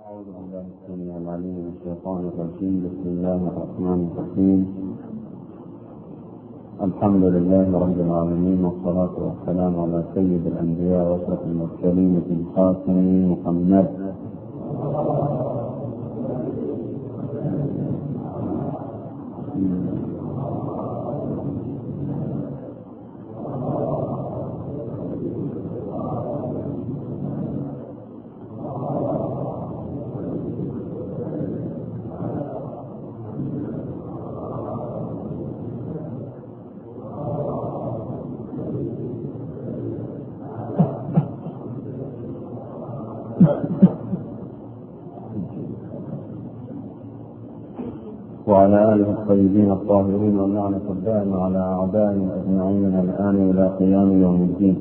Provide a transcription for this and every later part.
أعوذ بالله السميع العليم من الشيطان الرجيم. بسم الله الرحمن الرحيم. الحمد لله رب العالمين، والصلاة والسلام على سيد الأنبياء وأشرف المرسلين في الخاتم محمد. وعلى آله الطيبين الطاهرين، واللعنة الدائمة على أعدائهم أجمعين من الآن إلى قيام يوم الدين.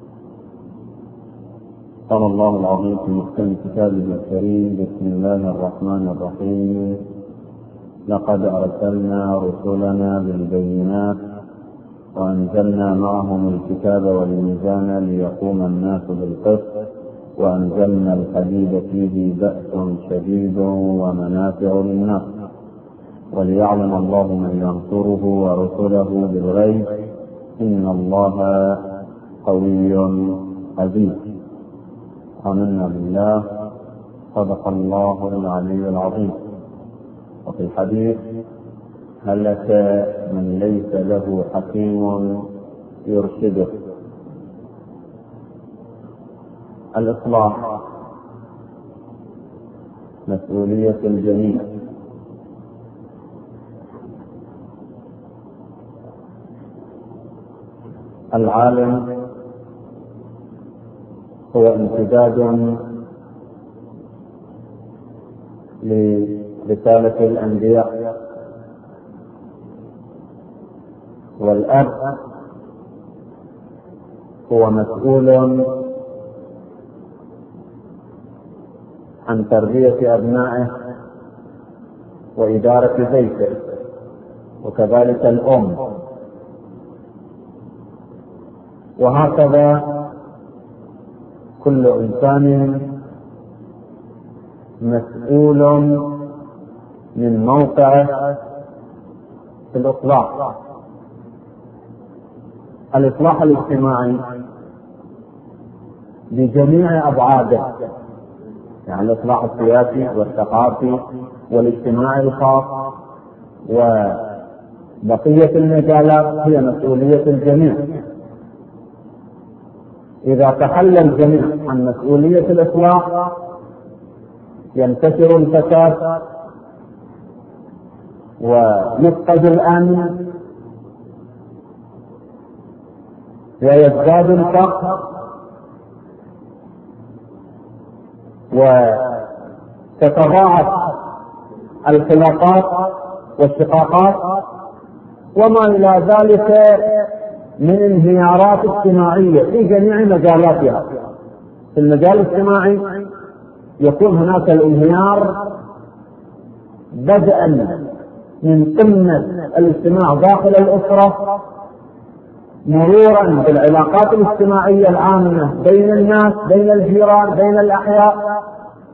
قال الله العظيم في محكم كتابه الكريم: بسم الله الرحمن الرحيم. لقد أرسلنا رسلنا بالبينات وأنزلنا معهم الكتاب والميزان ليقوم الناس بالقسط وأنزلنا الحديد فيه بأس شديد ومنافع للناس وليعلم الله من ينصره ورسله بالغيب إن الله قوي عزيز. آمنا بالله. صدق الله العلي العظيم. وفي الحديث: هلك من ليس له حكيم يرشده. الإصلاح مسؤولية الجميع. العالم هو امتداد لرسالة الأنبياء، والأب هو مسؤول عن تربية أبنائه وإدارة بيته، وكذلك الأم، وهكذا كل إنسان مسؤول من موقعه في الإصلاح. الإصلاح الاجتماعي بجميع أبعاده، يعني الإصلاح السياسي والثقافي والاجتماعي الخاص وبقية المجالات هي مسؤولية الجميع. إذا تخلى الجميع عن مسؤولية الإصلاح ينتشر الفساد ويفقد الأمن ويزداد الفقر وتتضاعف الخلافات والشقاقات وما إلى ذلك من انهيارات اجتماعية في جميع مجالاتها. في المجال الاجتماعي يكون هناك الانهيار بدءا من قمة الاجتماع داخل الأسرة، مرورا بالعلاقات الاجتماعية العامة بين الناس، بين الجيران، بين الأحياء،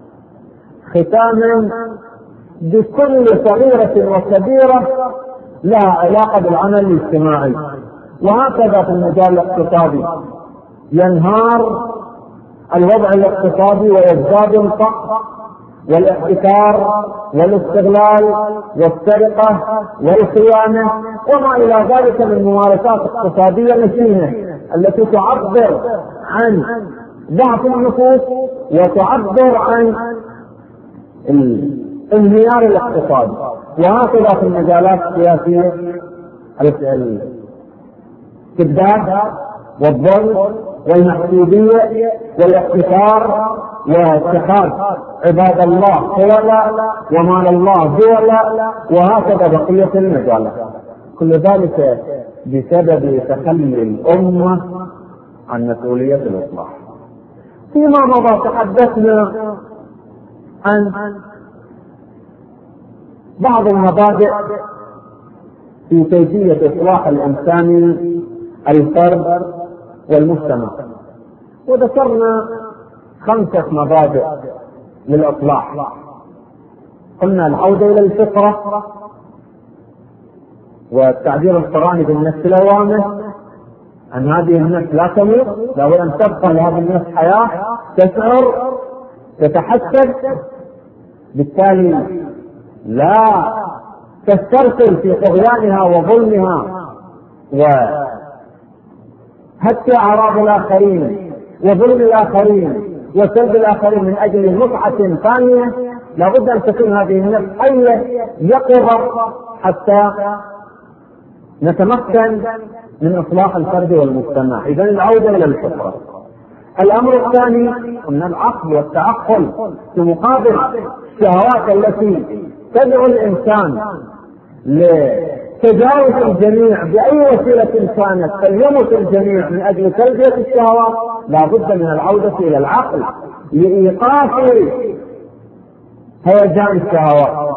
ختاما بكل صغيرة وكبيرة لها علاقة بالعمل الاجتماعي. وهكذا في المجال الاقتصادي ينهار الوضع الاقتصادي ويزداد الفقر والاحتكار والاستغلال والسرقة والخيانة وما إلى ذلك من ممارسات اقتصادية مشينة التي تعبر عن ضعف النفوس وتعبر عن الانهيار الاقتصادي. وهكذا في المجالات السياسية الكذاب والظلم والمحسوبية والاحتكار واتخاذ عباد الله حولا ومال الله دولا، وهكذا بقية المجالات. كل ذلك بسبب تخلي الأمة عن مسؤولية الإصلاح. فيما مضى تحدثنا عن بعض المبادئ في كيفية إصلاح الإنسان الفرد والمجتمع، وذكرنا 5 مبادئ للإصلاح. قلنا العودة إلى الفطرة، والتعبير القرآني بالنفس اللوامة أن هذه النفس لا تموت، لابد أن تبقى لهذه النفس حياة، تشعر، تتحسب، بالتالي لا تسترسل في طغيانها وظلمها وهتك أعراض الآخرين وظلم الآخرين وسلب الآخرين من أجل متعة ثانية. لابد أن تكون هذه النفس حية يقظة حتى نتمكن من إصلاح الفرد والمجتمع. إذن العودة إلى الفطرة. الأمر الثاني أن العقل والتعقل في مقابل الشهوات التي تدعو الإنسان لتجاوز الجميع بأي وسيلة كانت، فليمت الجميع من أجل تلبية الشهوات. لا بد من العودة إلى العقل لإيقاف هيجان الشهوات،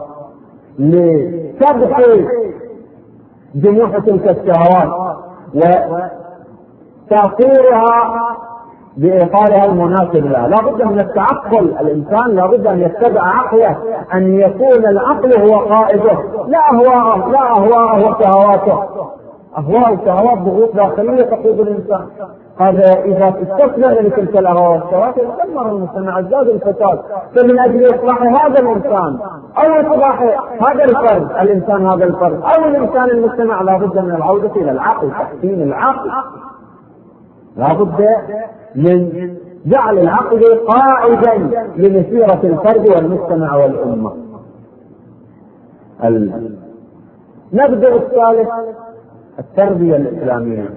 لسبح جموح تلك الشهوات وتأثيرها بإطارها المناسب لها. لا بد من التعقل. الإنسان لا بد أن يتبع عقله، أن يكون العقل هو قائده، لا أهواءه وشهواته. أهواء وشهوات ضغوط داخلية تقود الإنسان. هذا إذا استثنى لتلك الأهواء والشهوات يدمر المجتمع، ازداد الفساد. فمن أجل إصلاح هذا الإنسان أو إصلاح هذا الفرد، الإنسان هذا الفرد أو الإنسان المجتمع، لا بد من العودة إلى العقل، تحسين العقل. لا بد من جعل العقل قائدا لمسيرة الفرد والمجتمع والأمة. نبدأ الثالث، التربية الإسلامية.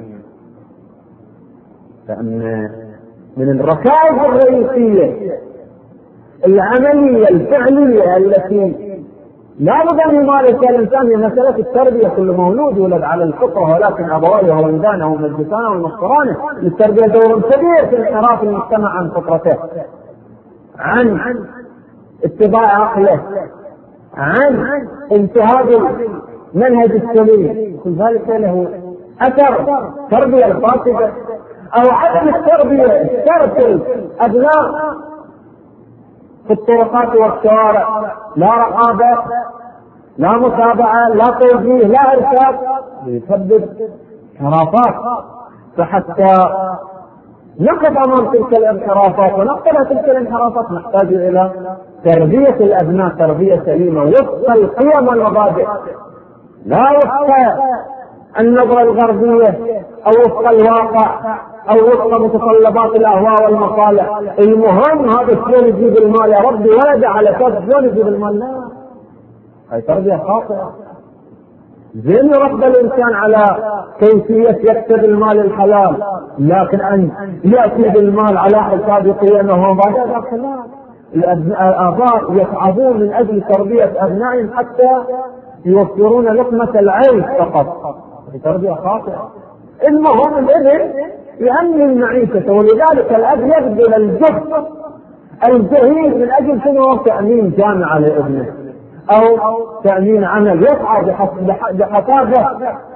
لأن من الركائز الرئيسية العملية الفعلية التي لا بد أن يمارسها الإنسان هي مسألة التربية. كل مولود يولد على الفطرة، ولكن أبويه ولدانه ومجلسانه ونصرانه. للتربية دور كبير في انحراف المجتمع عن فطرته، عن اتباع عقله، عن انتهاج المنهج السليم. كل ذلك له أثر تربية الفاسدة أو عدم التربية. ترسل أبناء في الطرقات والشوارع، لا رقابة، لا متابعة، لا توجيه، لا إرشاد، يسبب انحرافات. فحتى نقف أمام تلك الانحرافات ونقتل تلك الانحرافات نحتاج إلى تربية الأبناء تربية سليمة وفق القيم والمبادئ، لا وفق النظرة الغربية أو وفق الواقع أو وفق متطلبات الأهواء والمصالح. المهم هذا شلون يجيب المال، يا ربي ولد على أساس شلون يجيب المال. لا، هاي تربية خاطئة. زين يربى الإنسان على كيفية يكسب المال الحلال، لكن أن يأتي بالمال على حساب قيمه وبعد ذلك لا. الآباء يتعبون من أجل تربية أبنائهم حتى يوفرون لقمة العيش فقط. هي تربية خاطئة. المهم الابن يأمن معيشته، ولذلك الأب يبذل الجهد الجهيد من أجل شنو؟ تأمين جامعة لابنه أو تأمين عمل، يسعى بحفاظه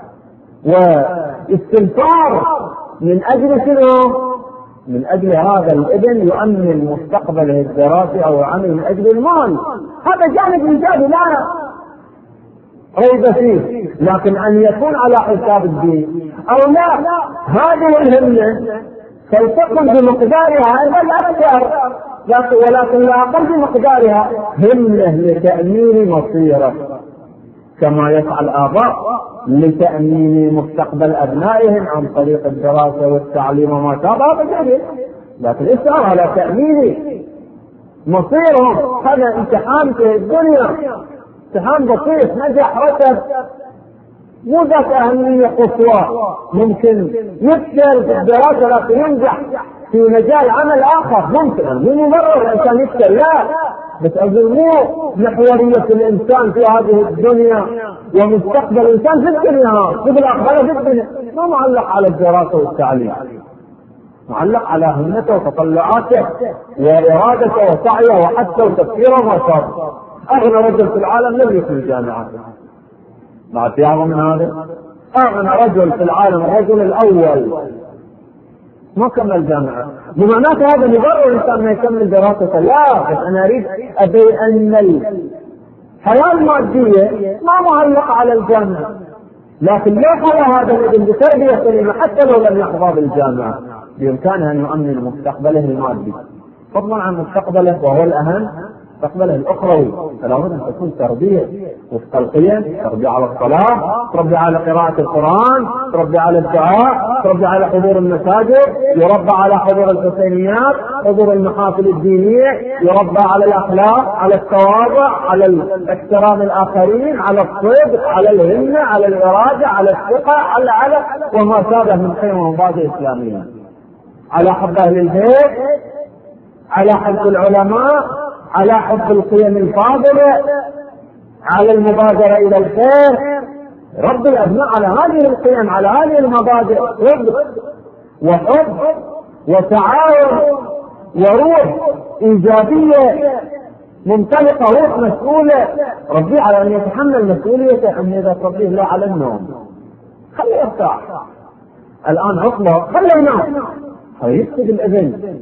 واستنفار من أجل شنو؟ من أجل هذا الابن يؤمن مستقبله الدراسي أو عمل من أجل المال. هذا جانب إيجابي لا ريب فيه، لكن أن يكون على حساب الدين أو لا، هذه الهمة فلتكن بمقدارها بل أكثر، ولكن لا أقل بمقدارها، همة لتأمين مصيره كما يسعى الآباء لتأمين مستقبل أبنائهم عن طريق الدراسة والتعليم وما شابه. هذا جميل، لكن اسعى على تأمين مصيرهم. هذا امتحان في الدنيا، امتحان بسيط، نجح رتب، مو ذات أهمية قصوى. ممكن يفشل في الدراسة لكن ينجح في مجال عمل آخر، ممكن مو مرة الإنسان يفشل، لا، بس أقول مو محورية الإنسان في هذه الدنيا ومستقبل الإنسان في الدنيا في الآخرة في الدنيا ما معلق على الدراسة والتعليم، معلق على همته وتطلعاته وإرادته وسعيه وحثه وتفكيره وما شابه. أغنى رجل في العالم لم يكن جامعة، بعد في أعظم من هذا. أغنى رجل في العالم الرجل الأول ما كمل جامعة، بمعناته هذا يبرر الإنسان ما يكمل دراسته، لا، بس أنا أريد أبي أن الحياة المادية ما معلقة على الجامعة، لكن لو حل هذا الابن بتربية سليمة حتى لو لم يحظى بالجامعة بإمكانه أن يؤمن مستقبله المادي فضلا عن مستقبله وهو الأهم مستقبله الأخروي. فلا بد أن تكون تربية وفق القيم، تربية على الصلاة، تربية على قراءة القرآن، تربية على الدعاء، تربية على حضور المساجد، يربى على حضور الحسينيات، حضور المحافل الدينية، يربى على الأخلاق، على التواضع، على احترام الآخرين، على الصدق، على الهمة، على الإرادة، على الثقة، على وما شابه من قيم ومبادئ إسلامية، على حب أهل البيت، على حب العلماء، على حب القيم الفاضلة، على المبادرة إلى الخير. رب الأبناء على هذه القيم، على هذه المبادئ، صدق وحب وتعاون وروح إيجابية منطلقة، روح مسؤولة. ربي على أن يتحمل مسؤوليته، أن إذا تربيه لا على النوم خليه يرتاح، الآن عطلة خليه ينام، هيفقد الأذن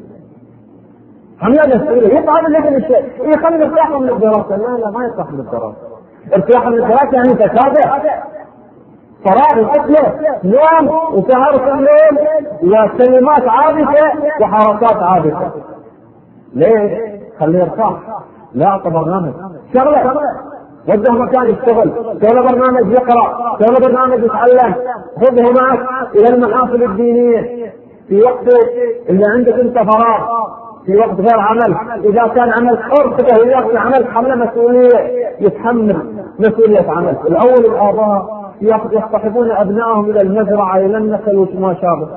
حمل مسؤولية، يطعم الابن الشيء يخلي يرتاح من الدراسة. لا ما يرتاح من الدراسة، ارتاح من الدراسة يعني تتابع فراغ وقتله نوم وسهر في الليل وكلمات عابثة وحركات عابثة. ليه؟ خليه يرتاح، لا أعطى برنامج شغله، وده مكان يشتغل، سوى برنامج يقرأ، سوى برنامج يتعلم، خذه معك إلى المحافل الدينية في وقت اللي عندك انت فراغ، في وقت غير عمل. إذا كان عمل حر كده يأخذ عمل حمل مسؤولية، يتحمل مسؤولية عمل. الأول الآباء يصطحبون أبنائهم إلى المزرعة إلى النخل وما شابه،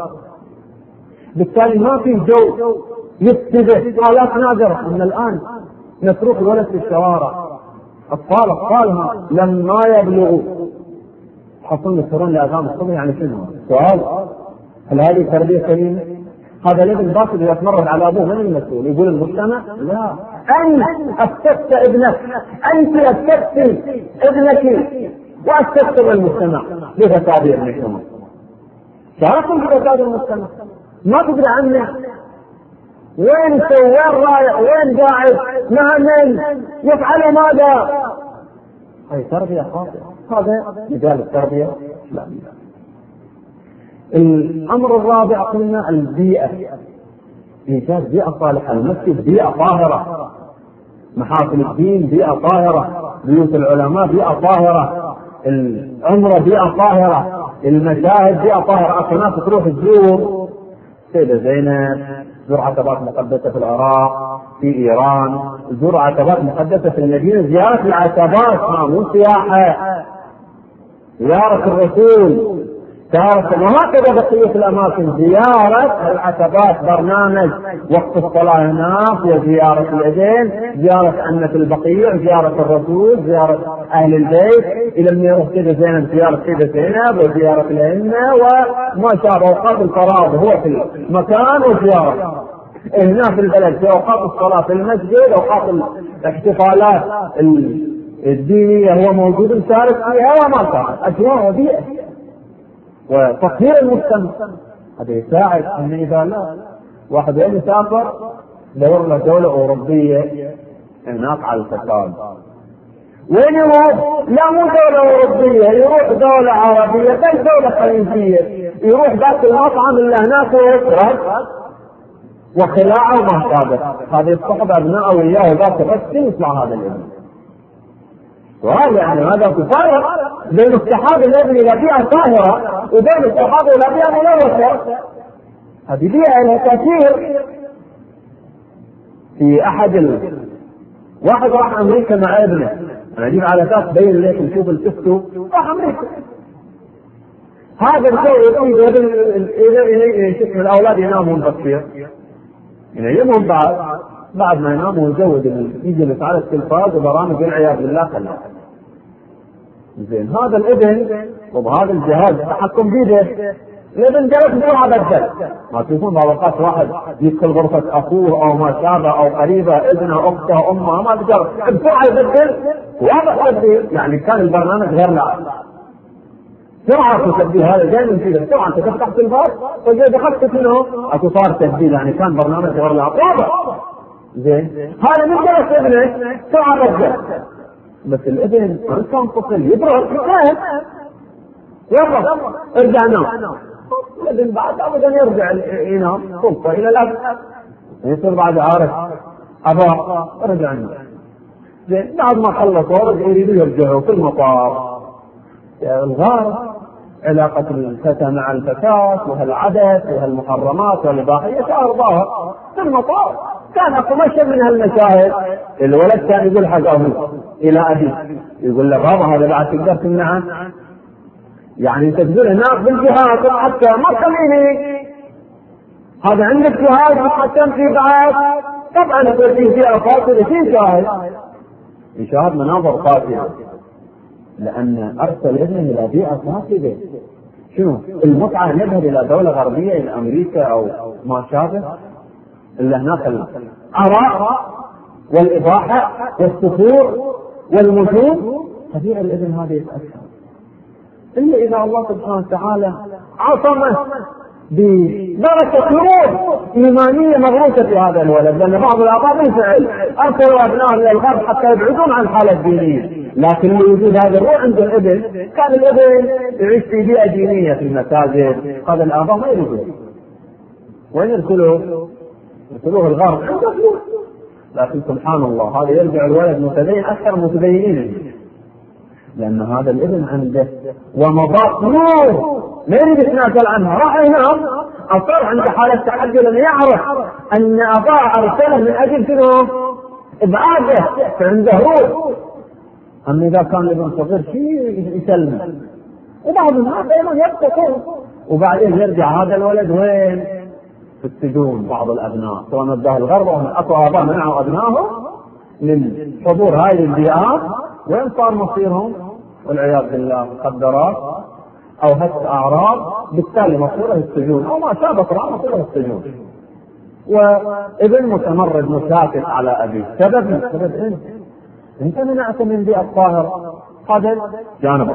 بالتالي ما في جو يتبه. حالات نادرة أن الآن نترك الولد في الشوارع، أطفالها لما يبلغوا حصلوا يصيرون لأذان الصبح. يعني شنو سؤال؟ هل هذه تربية سليمة؟ هذا الابن باطل يتمرد على ابوه، من المسؤول؟ يقول المجتمع؟ لا، انت اسست ابنك، انت اسست ابنك واسست المجتمع بفساد المجتمع. شاركوا بفساد المجتمع، ما تدري عنه وين وين رايح وين قاعد مع من يفعل ماذا. هذه تربية خاطئة، هذا مجال التربية الإسلامية. الأمر الرابع قلنا البيئة، إيجاد بيئة صالحة. المسجد بيئة طاهرة، محافل الدين بيئة طاهرة، بيوت العلماء بيئة طاهرة، العمرة بيئة طاهرة، المشاهد بيئة طاهرة. أصلا تروح تزور سيدة زينب، تزور عتبات مقدسة في العراق، في إيران، تزور عتبات مقدسة في المدينة. زيارة العتبات مو سياحة، زيارة الرسول وهكذا بقية الأماكن. زيارة العتبات برنامج وقت الصلاة هناك، وزيارة الأذين، زيارة أنة البقيع، زيارة الرسول، زيارة أهل البيت، إلى أن يروح سيدة زينب زيارة سيدة زينب، وزيارة الأئمة وما شابه. أوقات الفراغ هو في المكان وزيارة هنا في البلد، في أوقات الصلاة في المسجد، أوقات الاحتفالات الدينية هو موجود مشارك فيها وما شابه. أجواء وبيئة وتطهير المجتمع. هذا يساعد ان اذا لا واحد يسافر دور له دولة اوروبية هناك على الفساد، وين يروح؟ لا مو دولة اوروبية، يروح دولة عربية بل دولة خليجية، يروح ذاك المطعم اللي هناك ويشرب وخلاعه وما شابه. هذا يصطحب ابنائه وياه ذاك بس يطلع هذا الابن. وهذا يعني هذا تفارق بين اصطحاب الابن الى بيئة طاهرة وبين اصطحابه الى بيئة ملوثة. هذه بيئة لها تأثير. في واحد راح امريكا مع ابنه، انا اجيب على اساس بين ليش نشوف الفستو، راح امريكا. هذا الشيء يشوف الاولاد ينامون بكير، ينامون بعد ما يناموا يجود يجلس على التلفاز وبرامج والعياذ بالله خلاص. زين هذا الابن وبهذا الجهاز التحكم بيده، الابن جلس بسرعه بدل. ما تشوفون بعض الاوقات واحد يدخل غرفه اخوه او ما شابه او قريبه، ابنه اخته امه، ما تقدر بسرعه يبدل واضح تبديل. يعني كان البرنامج غير لاعب. سرعة تبديل هذا جاي من كذا سرعة أنت تفتح التلفاز وجاي دخلت منه أكو صار تبديل يعني كان برنامج غير العقابة زين هذا من جلس ابنه سرعة رجع بس الابن كان طفل يبرد يلا ارجع نام الابن بعد أبدا يرجع ينام سلطة إلى الأب يصير بعد عارف أبا ارجع نام زين بعد ما خلصوا يريدوا يرجعوا في المطار الغار علاقة الفتى مع الفتاة وهالعدس وهالمحرمات والإباحية أرضاها في المطار كان أكو مشهد من هالمشاهد الولد كان يقول حق أبوه إلى أبيه يقول له بابا هذا بعد تقدر تمنعه يعني أنت تقول هناك بالجهاد حتى ما تخليني هذا عندك جهاد محكم في بعد طبعا توديه فيها فاصلة في شاهد يشاهد مناظر قاسية لأن أرسل ابنه إلى بيئة فاسدة شنو المتعة نذهب إلى دولة غربية إلى أمريكا أو ما شابه إلا هناك العراء والإباحة والسفور والمجون طبيعي الابن هذا يتأثر إلا إذا الله سبحانه وتعالى عصمه بدرجة روح إيمانية مغروسة في هذا الولد لأن بعض الآباء بالفعل أرسلوا أبنائهم إلى الغرب حتى يبعدون عن الحالة الدينية لكن لوجود هذا الروح عند الابن كان الابن يعيش في بيئة دينية في المساجد هذا الآباء ما يريدون وين يرسلوه الغرب لكن سبحان الله هذا يرجع الولد متدين أكثر متدينين لأن هذا الابن عنده ومضاق نور ما يريد يتنازل عنها راح ينام أصار عنده حالة تحدي لأنه يعرف أن أباه أرسله من أجل شنو إبعاده فعنده روح أما إذا كان الابن صغير شيء يسلمه وبعض الناس أيضا يبقى وبعدين يرجع هذا الولد وين في السجون بعض الأبناء سواء وداه الغرب أو أكو آباء منعوا أبنائهم من حضور هذه البيئات وين صار مصيرهم والعياذ بالله مخدرات أو هتك أعراض بالتالي مصيره السجون أو ما شابه طبعا مصيره السجون وابن متمرد مشاكس على أبيه سبب أنت منعت من بيئة الطاهرة هذا جانب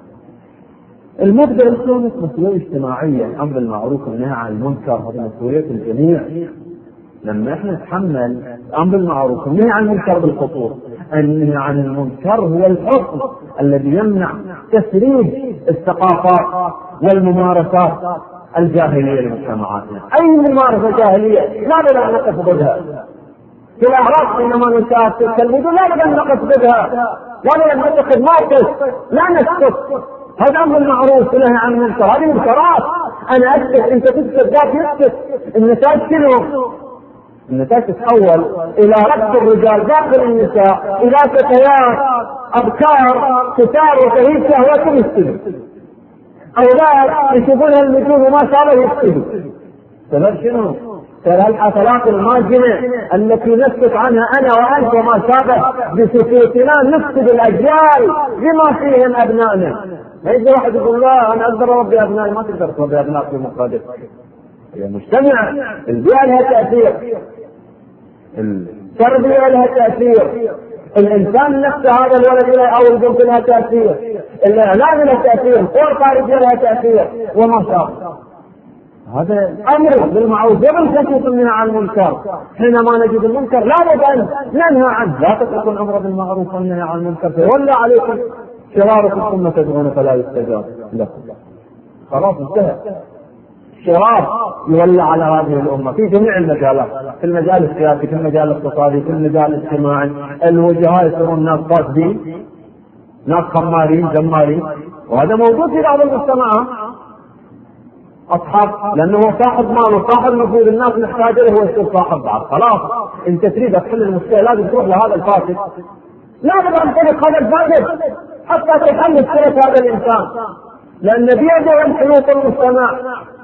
المبدأ الخامس مسؤولية اجتماعية الأمر بالمعروف والنهي عن المنكر هذه مسؤولية الجميع لما احنا نتحمل الأمر بالمعروف والنهي عن المنكر بالخصوص النهي عن المنكر هو الحكم الذي يمنع تسريب الثقافات والممارسات الجاهلية لمجتمعاتنا أي ممارسة جاهلية لا بد أن نقف ضدها في الأعراض حينما نشاهد تلك الوجوه لا بد أن نقف ضدها لا بد أن نتخذ موقف لا نسكت هذا أمر المعروف والنهي عن المنكر هذه منكرات أنا أسكت أنت تسكت ذاك يسكت النتاج شنو؟ النتاج تتحول إلى ربط الرجال داخل النساء إلى فتيات أبكار كتار وتهيب شهوات يفسدوا أولاد يشوفون النجوم وما شاء الله يفسدوا سبب شنو؟ الحفلات الماجنة التي نسكت عنها أنا وأنت وما شابه بسكوتنا نفسد الأجيال بما فيهم أبنائنا ما يجي واحد يقول لا أنا أقدر أربي أبنائي ما تقدر تربي أبنائك في مقادير هي مجتمع البيئة لها تأثير التربية لها تأثير الإنسان نفسه هذا الولد له أو البنت لها تأثير الإعلام له تأثير القوى الخارجية لها تأثير وما شابه هذا أمر بالمعروف قبل تنكيط النهي عن المنكر حينما نجد المنكر لا بد أن ننهى عنه لا تتركوا الأمر بالمعروف والنهي عن المنكر فيولى عليكم شراركم ثم تدعون فلا يستجاب لكم خلاص انتهى شرار يولى على هذه الأمة في جميع المجالات في المجال السياسي في المجال الاقتصادي في المجال الاجتماعي الوجهاء يصيرون ناس فاسدين ناس خمارين جمارين وهذا موجود في بعض المجتمعات أصحاب لأنه هو صاحب مال وصاحب نفوذ الناس محتاجة له هو يصير صاحب بعض خلاص أنت تريد تحل المشكلة لازم تروح لهذا الفاسد لا بد أن تلك هذا الفاسد حتى تحل مشكلة هذا الإنسان لأن بيده انحياط المجتمع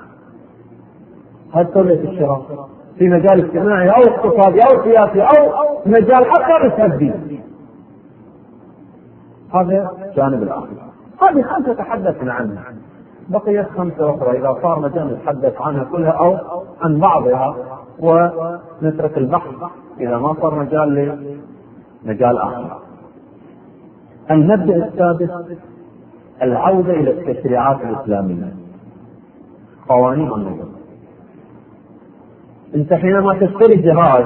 هذا سورية الشراء في مجال اجتماعي أو اقتصادي أو سياسي أو مجال حتى بالتدبير هذا جانب الآخر هذه 5 تحدثنا عنها بقيت 5 أخرى إذا صار مجال نتحدث عنها كلها أو عن بعضها ونترك البحث إذا ما صار مجال لمجال آخر. المبدأ السادس العودة إلى التشريعات الإسلامية، قوانين النظام. أنت حينما تشتري جهاز،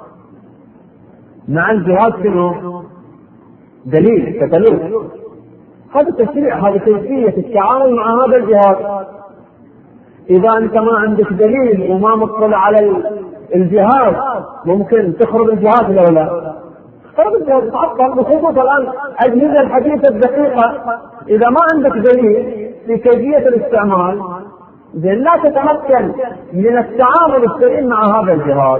مع الجهاز شنو؟ دليل كتالوج، هذا تشريع، هذا كيفية التعامل مع هذا الجهاز. إذا أنت ما عندك دليل وما مطلع على الجهاز ممكن تخرب الجهاز ولا لا؟ تخرب الجهاز، تعطل. بخصوص الآن أجهزة الحديثة الدقيقة، إذا ما عندك دليل في كيفية الاستعمال لا تتمكن من التعامل السليم مع هذا الجهاز.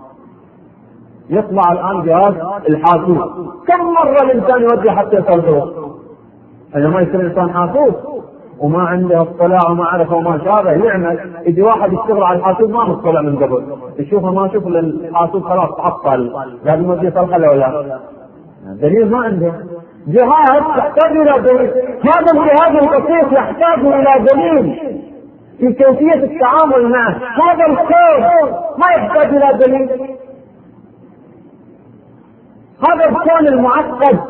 يطلع الآن جهاز الحاسوب، كم مرة الإنسان يودي حتى يصلحه؟ حينما يصير الإنسان حاسوب وما عنده اطلاع وما عرف وما شابه يعمل، يجي واحد يشتغل على الحاسوب ما مطلع من قبل، يشوفه ما يشوف الحاسوب خلاص تعطل، لازم يودي يصلحه ولا دليل ما عنده. جهاز يحتاج إلى دليل، هذا الجهاز البسيط يحتاج إلى دليل في كيفية التعامل معه. هذا الكون ما يحتاج إلى دليل. هذا الكون المعقد،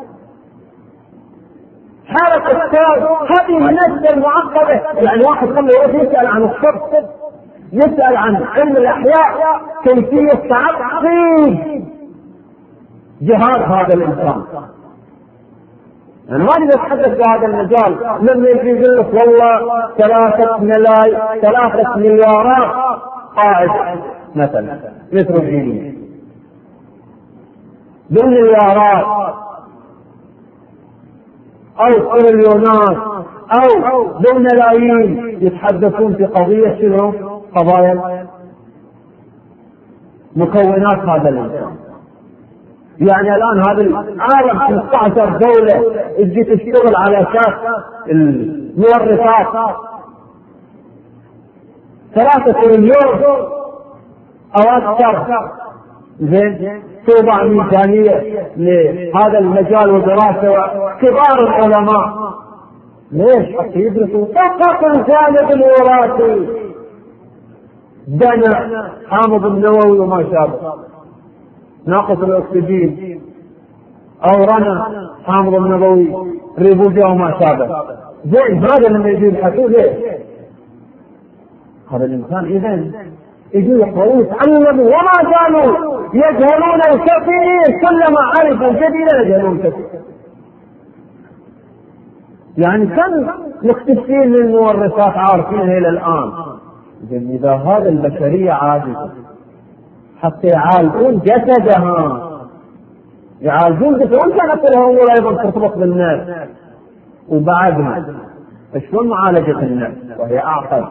حالة الكون هذه النسبة المعقدة. يعني واحد لما يروح يسأل عن الطب، يسأل عن علم الأحياء كيفية تعقيد جهاز هذا الإنسان. أنا ما أريد أتحدث بهذا المجال. لما يجي يقول لك والله 3 مليارات قاعد مثلا نيتروجينية بالمليارات أو تريليونات أو بالملايين، يتحدثون في قضية شنو؟ قضايا مكونات هذا الإنسان. يعني الآن هذا العالم 15 دولة تجي تشتغل على أساس المورثات 3 تريليون أو أكثر. زين، توضع ميزانية لهذا المجال ودراسة كبار العلماء. ليش؟ حتى يدرسوا فقط الجانب الوراثي، دنا حامض النووي وما شابه، ناقص الأكسجين، أو رنا حامض النووي، ريبوجا وما شابه. زين، هذا لما يجي يبحثوا ليه؟ هذا الإنسان إذن يجي يقرؤون يتعلموا وما زالوا يجهلون الكثير، كلما عرفوا جديدا يجهلون الكثير. يعني كم مكتشفين من المورثات عارفينها إلى الآن. إذا هذا البشرية عاجزة حتى يعالجون جسدها، يعالجون جسدها، كانت لهم ولا أيضا ترتبط بالناس. وبعدها شلون معالجة الناس وهي أعقد؟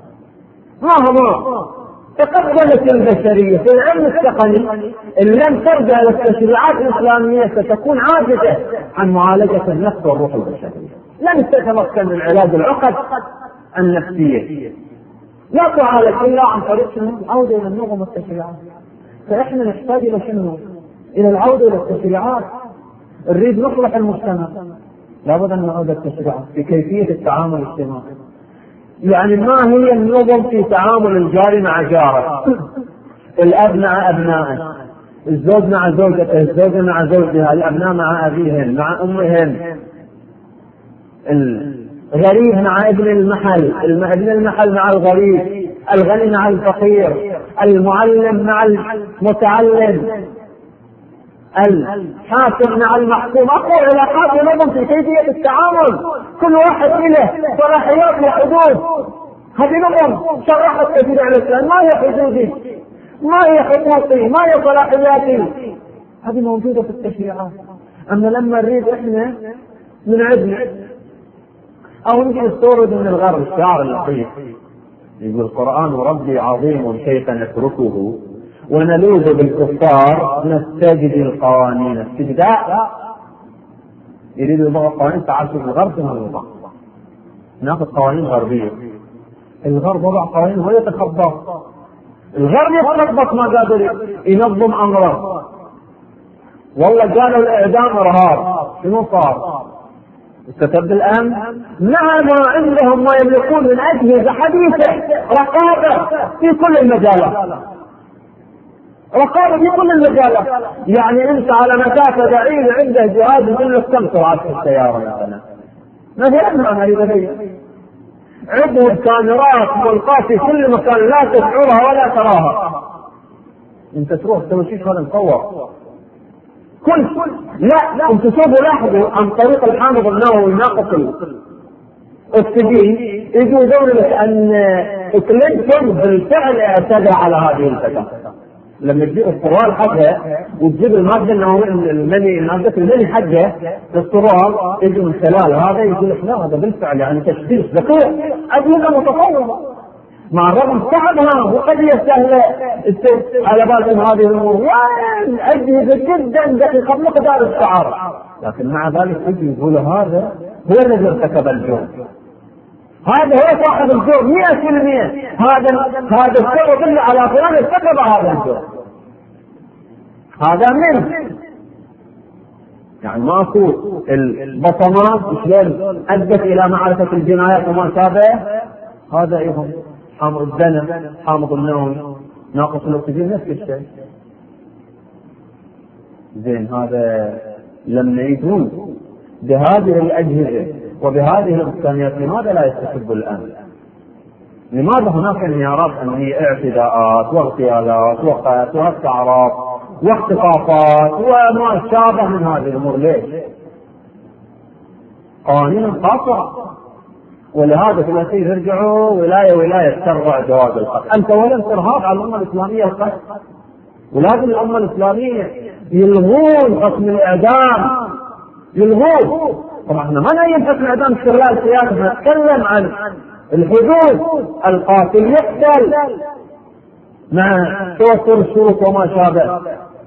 ما تقدمت البشرية في العلم التقني، إن لم ترجع إلى التشريعات الإسلامية ستكون عاجزة عن معالجة النفس والروح البشرية. لن تتمكن من علاج العقد النفسية، لا تعالج إلا عن طريق العودة إلى النظم والتشريعات. فإحنا نحتاج إلى شنو؟ إلى العودة إلى التشريعات. نريد نصلح المجتمع، لابد أن نعود التشريعات في كيفية التعامل الاجتماعي. يعني ما هي النظم في تعامل الجار مع جاره، الأب مع أبنائه، الزوج مع زوجته، الزوجة مع زوجها، الأبناء مع أبيهم مع أمهم، الغريب مع ابن المحل، ابن المحل مع الغريب، الغني مع الفقير، المعلم مع المتعلم، الحاكم مع المحكوم. أقول علاقات ونظم في كيفية التعامل، كل واحد له صلاحيات وحدود. هذه نظم شرحت كثير على الإسلام، ما هي حدودي، ما هي حقوقي، ما هي صلاحياتي، هذه موجودة في التشريعات. أما لما نريد إحنا من عندنا أو نجي نستورد من الغرب الشعر اللطيف، يقول القرآن ربي عظيم كيف نتركه ونلوذ بالكفار نستجد القوانين استجداء. يريد يضع قوانين تعال في الغرب من الوضع، ناخذ قوانين غربية. الغرب وضع قوانين وهو يتخبط، الغرب يتخبط ما قادر ينظم أمره. والله قالوا الإعدام إرهاب، شنو صار؟ استتب الآن مع ما عندهم ما يملكون من أجهزة حديثة، رقابة في كل المجالات، رقابة في كل المجالات. يعني أنت على مسافة بعيدة عنده جهاز يقول لك كم سرعة في السيارة مثلا، مثلا أنا أريد أبين عبوا الكاميرات ملقاة في كل مكان لا تشعرها ولا تراها. انت تروح تسوي شيء هذا مصور كل لا انت شوفوا لاحظوا عن طريق الحامض النووي ناقص الاكسجين يجوا يقولوا لك ان كلينتون بالفعل اعتدى على هذه الفتاة. لما تجيب الصوار حقه وتجيب المادة النووية مادة المني حقه في الصوار يجي من خلال هذا يقول لك لا هذا بالفعل يعني تشخيص ذكي أجهزة متطورة مع الرغم صعبها وقد يستهل على بالهم هذه الأمور وين أجهزة جدا دقيقة مقدار الشعر، لكن مع ذلك يجي يقول هذا هو الذي ارتكب الجرم، هذا هو صاحب الجرم 100%، هذا السبب اللي على فلان ارتكب هذا الجرم، هذا منه. يعني ماكو البصمات شلون ادت الى معرفه الجنايات وما شابه. هذا ايضا حامض الدم، حامض النووي، ناقص الاكسجين نفس الشيء. زين هذا لما يكون بهذه الاجهزه وبهذه الامكانيات لماذا لا يستتب الان؟ لماذا هناك انهيارات امنيه، اعتداءات واغتيالات وقتل واستعراض واختطافات وما شابه من هذه الامور؟ ليش؟ قوانين قاصره. ولهذا في الاخير يرجعوا ولايه تشرع جواز القتل. انت ولم ترهاب على الامه الاسلاميه القتل، ولازم الامه الاسلاميه يلغون حكم الاعدام، يلغون. طبعا احنا ما نأيد حكم الاعدام استغلال سياسي، نتكلم عن الحدود، القاتل يقتل مع توفر الشروط وما شابه،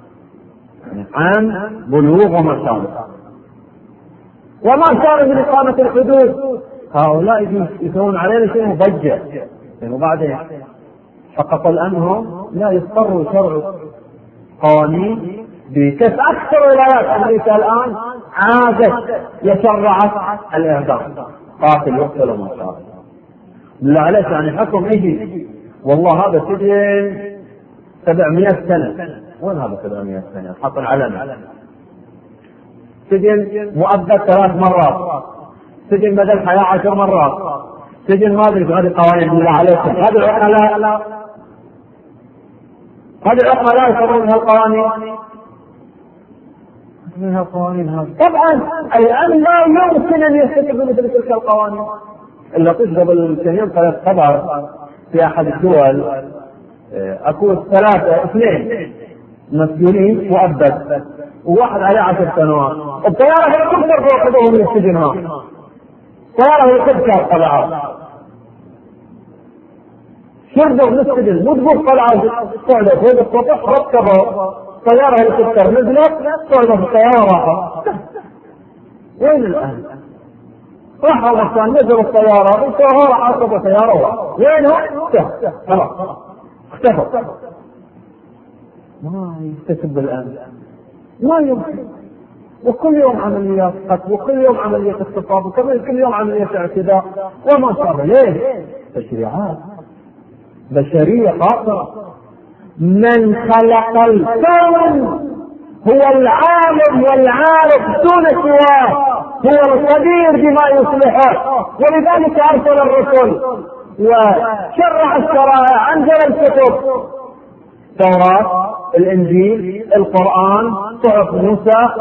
عن بلوغ وما شابه وما شابه من إقامة الحدود. هؤلاء يسوون علينا شيء مضجع، وبعدين حققوا الأمر لا يضطروا شرع قوانين بكيف أكثر ولايات أمريكا الآن عادت يشرعت الإعدام، قاتل يقتل وما شابه. بالله عليك يعني حكم يجي والله هذا سجن 700 سنة، وين هذا 700 سنة؟ حط العلم. سجن مؤبد 3 مرات، سجن بدل حياة 10 مرات، سجن ما ادري هذه قوانين. بالله عليكم هذه العقلاء لا يصدرون منها القوانين، منها القوانين هذه. طبعا الآن لا يمكن أن يستجيبوا مثل تلك القوانين. إلا قبل كم 3 خبر في أحد الدول أكو 2 مسجونين مؤبد وواحد عليه 10 سنوات، الطيارة هليكوبتر فوقهم من السجن، طيارة هليكوبتر طلعوا شردوا من السجن، مو طلعوا صعدوا فوق السطح، ركبوا طيارة هليكوبتر نزلت صعدوا في الطيارة. وين الآن؟ راحوا مكان نزلوا الطيارة وصاروا عاصبوا طيارة، وينهم؟ خلاص اختفوا. ما يستتب الآن، ما يمكن. وكل يوم عمليات قتل، وكل يوم عملية اغتصاب، وكل يوم عملية اعتداء وما شابه. ليه؟ تشريعات بشرية قاصرة. من خلق الكون هو العالم والعارف دون سواه، هو القدير بما يصلحه، ولذلك أرسل الرسل وشرع الشرائع، أنزل الكتب، التوراة، الإنجيل، القرآن، صحف موسى،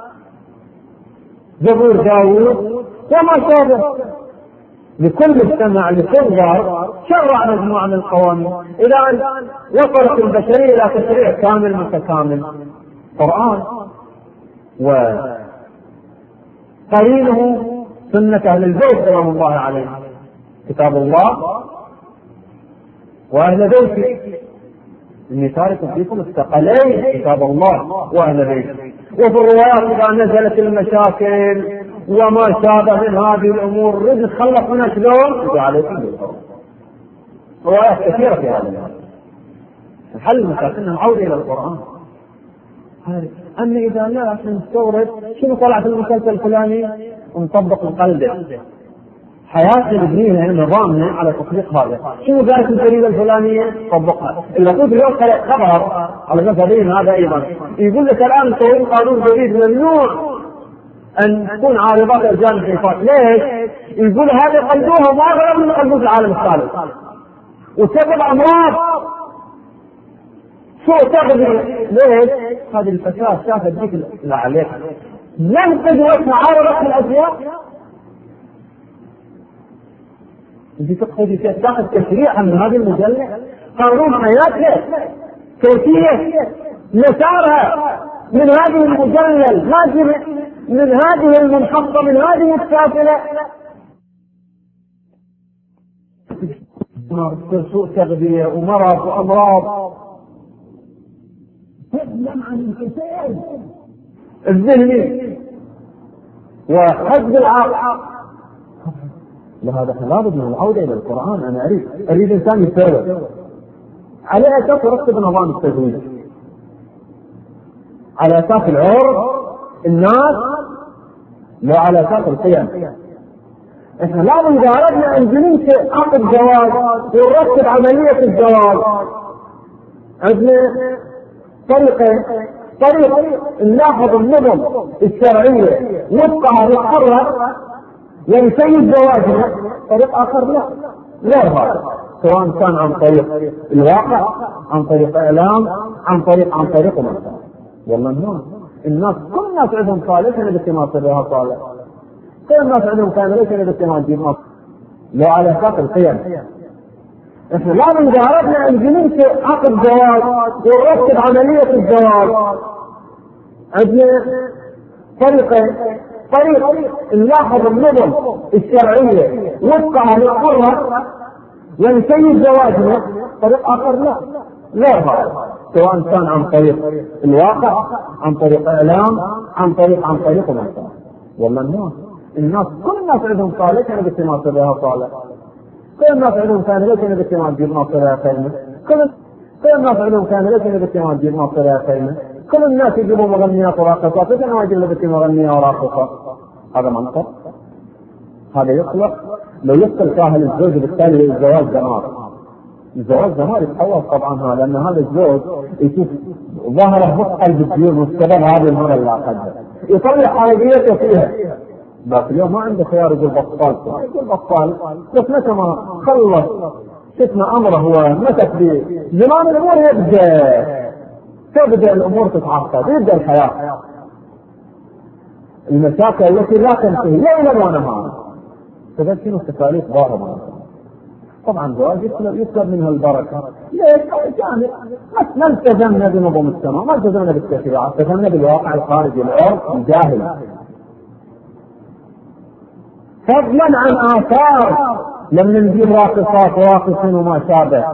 زبور داوود وما شابه. لكل مجتمع لكل دار شرع مجموعة من القوانين إلى أن وصلت البشرية إلى تشريع كامل متكامل. قرآن وقرينه سنة أهل البيت سلام الله عليه، كتاب الله وأهل بيته، إني تارك فيكم الثقلين كتاب الله وأهل بيته. وفي الروايات إذا نزلت المشاكل وما شابه من هذه الأمور رد نتخلص منها شلون؟ عليكم بالقرآن. روايات كثيرة في هذا الحل المشاكل نعود إلى القرآن. أما إذا لا عشان نستورد شنو طلع في المسلسل الفلاني ونطبق القلب، حياتنا نبنيها نظامنا على تطبيق هذا. شنو قالت الجريدة الفلانية طبقها. إلا كنت اليوم خبر على مثلين هذا أيضا يقول لك الآن تطبيق قانون جديد ممنوع أن تكون عارضات الجانب الحيطان. ليش؟ يقول هذا قلبوها ما أغلب من قلبوه في العالم الثالث، وسبب أمراض سوء تغذية. ليش؟ هذه الفتاة شافت ذيك لا عليك لم تجوزها عارضة الأشياء. انت تقصدي تاخذ تشريعا من هذه المجلة، قانون حياتها، كيفية مسارها من هذه المجلة الهاجمة، من هذه المنحطة، من هذه السافلة. سوء تغذية ومرض وأمراض. تكلم عن الكتاب الذهني وحفظ العقل. لهذا احنا لابد من العودة إلى القرآن. أنا أريد إنسان يتابع على أساس يرتب نظام التزويج، على أساس العرف الناس، لا على أساس القيم. احنا لابد إذا أردنا أن ننشئ عقد زواج ونرتب عملية الزواج عندنا طريقة نلاحظ النظم الشرعية وفقها نقرر ونسيد زواجنا. طريق آخر لا هذا، سواء كان عن طريق الواقع، عن طريق إعلام، عن طريق مثلا. والله الناس كل الناس عندهم صالح، أنا بس ما صدرها صالح. كل الناس عندهم كاملة، أنا بس ما تجيب مصر. لو على أساس القيم. احنا لازم إذا أردنا أن ننشئ عقد زواج ونرتب عملية الزواج عندنا طريق نلاحظ النظم الشرعية وفقها نقرر ونسيد زواجنا. طريق آخر لا هذا، سواء كان عن طريق الواقع، عن طريق إعلام، عن طريق مثلا. والله الناس كل الناس عندهم صالح، أنا بس ما صدرها صالح. كل الناس عندهم كاملة، أنا بس ما تجيب مصدرها خيمة. كل الناس عندهم كاملة، أنا بس ما تجيب مصدرها خيمة. كل الناس يجيبوا مغنيات وراقصات، أنا ما أجيب لك مغنية وراقصة. هذا منطق؟ هذا يخلق لو يدخل كاهل الزوج بالتالي الزواج دمار يتحول طبعا هذا، لأن هذا الزوج يشوف ظهره مثقل بالديون والسبب هذه المرة اللي أخذها يطلع حرقيته فيها. بس اليوم ما عنده خيار يقول بطال بس متى ما خلص شفنا أمره هو مسك بزمان الأمور تبدأ الأمور تتعقد، يبدأ الحياة المشاكل التي لا تنتهي ليلا ونهارا. فقد شنو التكاليف ظاهرة. طبعا زواج يسلب منها البركة. ليش؟ يعني ما التزمنا بنظم السماء، ما التزمنا بالتشريعات، التزمنا بالواقع الخارجي العرف الجاهل. فضلا عن آثار لما نجيب راقصات وراقصين وما شابه.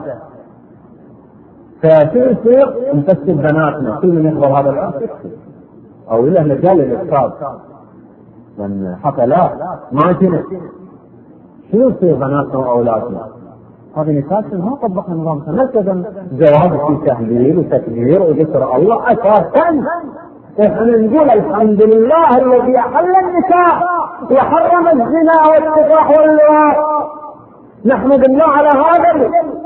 فشو يصير؟ نفسد بناتنا، كل من يحضر هذا العرس أو له مجال للإفساد، لأن حفلات ما جنت. شو يصير بناتنا وأولادنا؟ هذه نتاج ما طبقنا نظام نلتزم زواج في تهليل وتكبير وذكر الله أساسا. احنا نقول الحمد لله الذي أحل النكاح وحرم الزنا والسفاح واللواط، نحمد الله على هذا.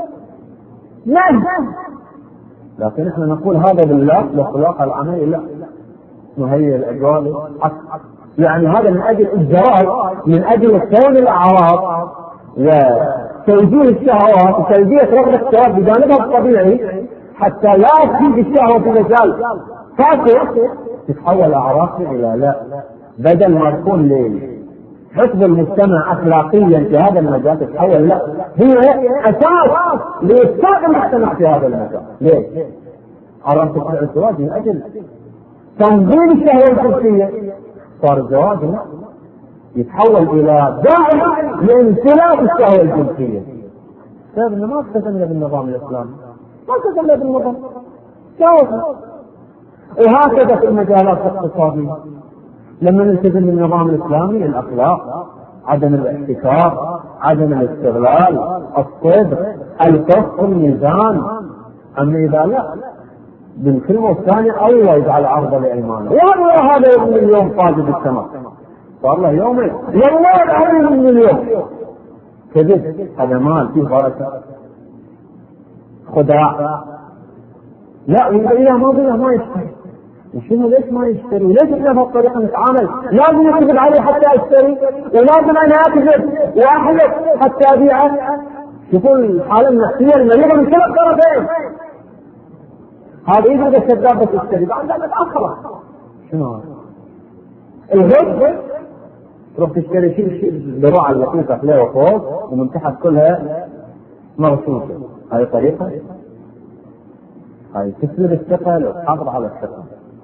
لكن احنا نقول هذا بالله لخلاق العمل لا نهيئ الأجواء، يعني هذا من أجل الجواز، من أجل كون الأعراض وتوجيه الشهوات وتلبية رغبة الشهوات بجانبها الطبيعي حتى لا تزيد الشهوة في مجال فاسد تتحول أعراضنا إلى لا، بدل ما تكون حفظ المجتمع أخلاقيا في هذا المجال تتحول لا، هي أساس لإفساد المجتمع في هذا المجال. ليش؟ حرمت الزواج من أجل تنظيم الشهوة الجنسية، صار الزواج يتحول إلى داعي لانسلاخ الشهوة الجنسية. بسبب أنه ما التزمنا بالنظام الإسلامي، ما التزمنا بالنظام شاوفنا. وهكذا في المجالات الاقتصادية لما نلتزم بالنظام الإسلامي، الأخلاق، عدم الاحتكار، عدم الاستغلال، الصدق، الكف، الميزان. أما إذا لا بالكلمة الثانية الله يجعل عرضة لأيمانه، هذا يوم اليوم طاجب السماء، صار له يومين والله العظيم من اليوم كذب. هذا مال فيه بركة، خداع. لا إذا ما بنا ما يشتري، وشنو ليش ما يشتري؟ ليش احنا بهالطريقه نتعامل؟ لازم يكذب عليه حتى اشتري، ولازم انا اكذب واحلف حتى ابيعه. شوفوا الحاله النفسيه المريضه من كل الطرفين. هذا يجي الكذاب بس يشتري بعد ذلك اخره. شنو الغش؟ تروح تشتري شيء الذراع اللطيفه فوق وفوق ومن تحت كلها مرصوصه. هذه طريقه؟ هاي تسلب الثقل وتحافظ على الثقل.